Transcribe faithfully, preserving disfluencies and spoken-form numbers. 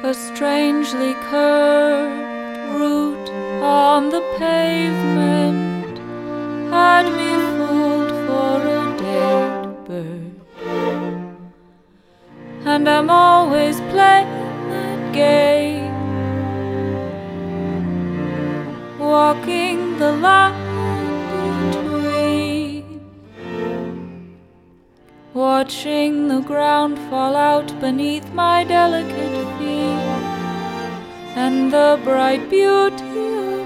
a strangely curved route on the pavement had me fooled for a dead bird, and I'm always playing that game, walking the line between, watching the ground fall out beneath my delicate feet, and the bright beauty of